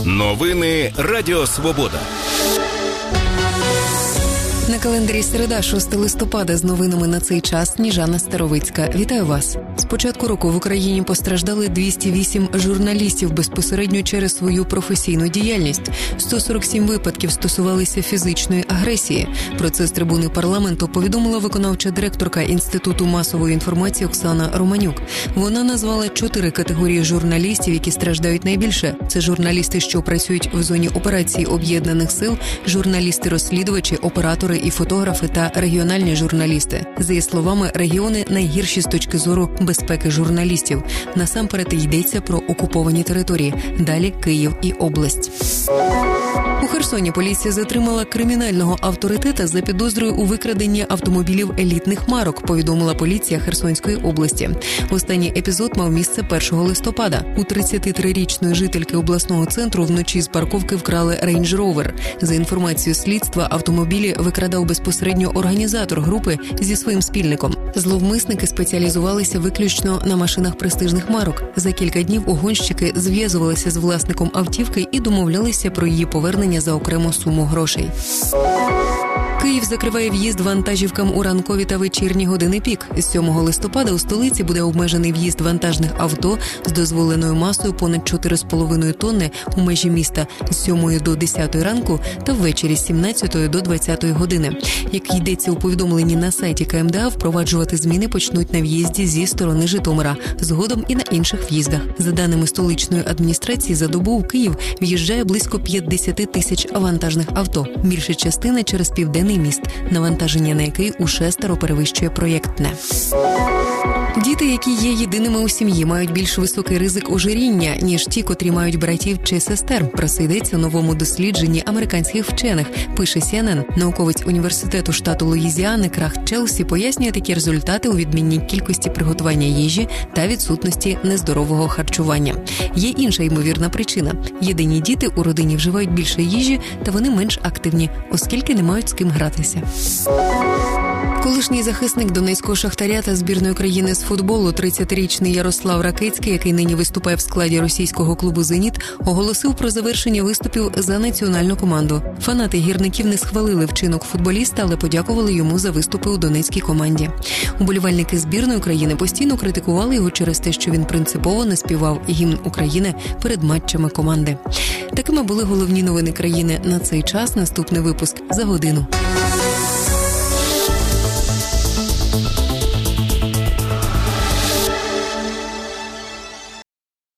Новини Радіо Свобода. На календарі середа, 6 листопада, з новинами на цей час Сніжана Старовицька. Вітаю вас. З початку року в Україні постраждали 208 журналістів безпосередньо через свою професійну діяльність. 147 випадків стосувалися фізичної агресії. Про це з трибуни парламенту повідомила виконавча директорка Інституту масової інформації Оксана Романюк. Вона назвала 4 категорії журналістів, які страждають найбільше. Це журналісти, що працюють в зоні операції Об'єднаних сил, журналісти-розслідувачі, оператори і фотографи та регіональні журналісти. За її словами, регіони найгірші з точки зору безпеки журналістів. Насамперед йдеться про окуповані території. Далі Київ і область. У Херсоні поліція затримала кримінального авторитета за підозрою у викраденні автомобілів елітних марок, повідомила поліція Херсонської області. Останній епізод мав місце 1 листопада. У 33-річної жительки обласного центру вночі з парковки вкрали Range Rover. За інформацією слідства, автомобілі викрадав безпосередньо організатор групи зі своїм спільником. Зловмисники спеціалізувалися виключно на машинах престижних марок. За кілька днів угонщики зв'язувалися з власником автівки і домовлялися про її повернення за окрему суму грошей. Київ закриває в'їзд вантажівкам у ранкові та вечірні години пік. З 7 листопада у столиці буде обмежений в'їзд вантажних авто з дозволеною масою понад 4,5 тонни у межі міста з 7 до 10 ранку та ввечері з 17 до 20 години. Як йдеться у повідомленні на сайті КМДА, впроваджувати зміни почнуть на в'їзді зі сторони Житомира, згодом і на інших в'їздах. За даними столичної адміністрації, за добу у Київ в'їжджає близько 50 тисяч вантажних авто. Більша частина через південний міст, навантаження на який у 6 перевищує проєктне. Діти, які є єдиними у сім'ї, мають більш високий ризик ожиріння, ніж ті, котрі мають братів чи сестер. Про це йдеться у новому дослідженні американських вчених, пише CNN. Науковець університету штату Луїзіани Крах Челсі пояснює такі результати у відмінній кількості приготування їжі та відсутності нездорового харчування. Є інша ймовірна причина. Єдині діти у родині вживають більше їжі, та вони менш активні, оскільки не мають з ким гратися. Колишній захисник донецького «Шахтаря» та збірної країни з футболу 30-річний Ярослав Ракицький, який нині виступає в складі російського клубу «Зеніт», оголосив про завершення виступів за національну команду. Фанати гірників не схвалили вчинок футболіста, але подякували йому за виступи у донецькій команді. Уболівальники збірної країни постійно критикували його через те, що він принципово не співав гімн України перед матчами команди. Такими були головні новини країни на цей час. Наступний випуск за годину.